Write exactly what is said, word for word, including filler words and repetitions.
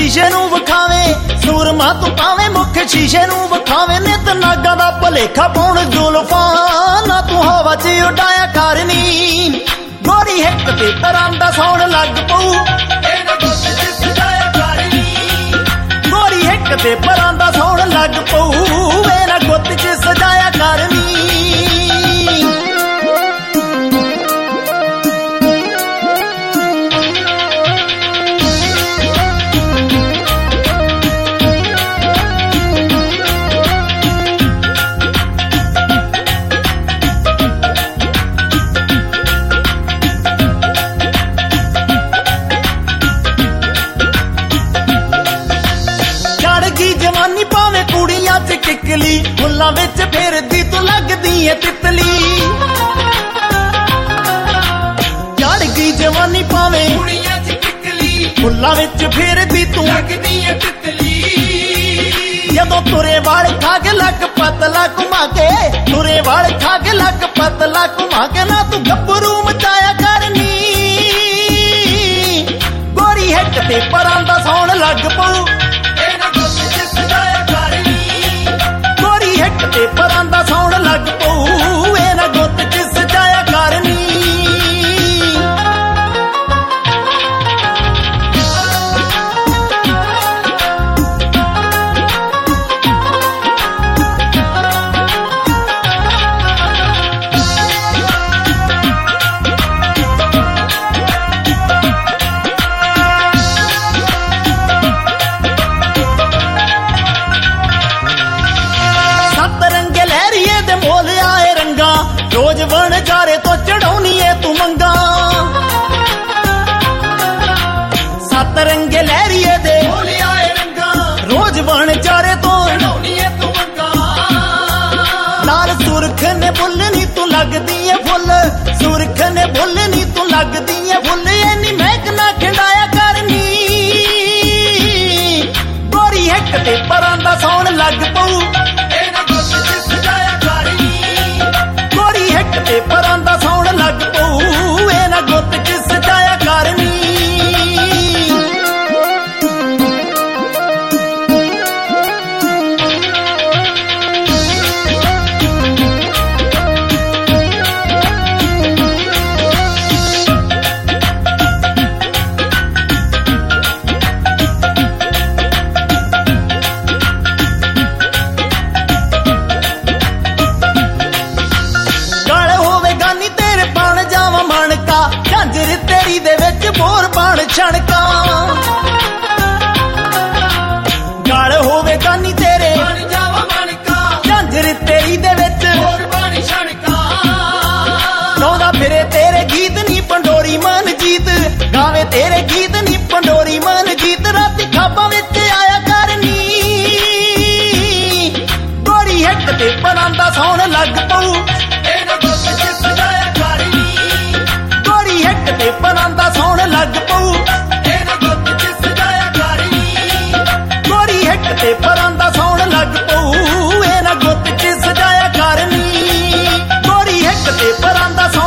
शीशे नूं विखावे सूरमा तू पावे मुख शीशे नूं विखावे नित नागा दा भलेखा पाउण जुल्फां ना तू हवा च उडाया करनी गोरी हिक ते परां दा सौण लग पऊ गोरी हिक ते परां दा सौण लग पऊ मेरा गुत्त च सजाया करनी जवानी पावे कुड़ियां च किकली फुल्लां विच फिरदी तू लगदी है तितली चढ़ गई जवानी पावे कुड़ियां च किकली फुल्लां विच फिरदी तू लगदी है तितली जदों तुरे वाल खा के लक पतला घुमा के तुरे वाल खा के लक पतला घुमा के ना तू गब्बरू मचाया करनी गोरी हिक ते परां दा सौण लग पऊ ते परां दा सौण लग पऊ एना गुत्त च सजाया करनी रोज बन जारे तो चढ़ाउनी है तू मंगा सत रंगे लहरिए दे रोज बन जारे तो चढ़ाउनी है तू मंगा लाल सुरख ने बुलनी तू लगदी है फुल सुरख ने बुलनी तू लगदी है फुल एनी महक ना खिंडाया करनी गोरी हिक ते परां दा सौण लग पऊ ते परां दा सौण लग पऊ एना गुत्त च सजाया करनी झांजर तेरी दे विच बोर बण छणका गल होवे गानी तेरे झांजर तेरी दे विच बोर बण छणका गाउंदा फिरे तेरे गीत नी पंडोरी मन जीत गावे तेरे गीत नी पंडोरी मन जीत राती खाबां विच आया करनी गोरी हिक ते परां दा सौण लग पऊ ते परां दा सौण लग पऊ गोरी हिक ते परां दा सौण लग पऊ एना गुत्त च सजाया करनी गोरी हिक ते परां दा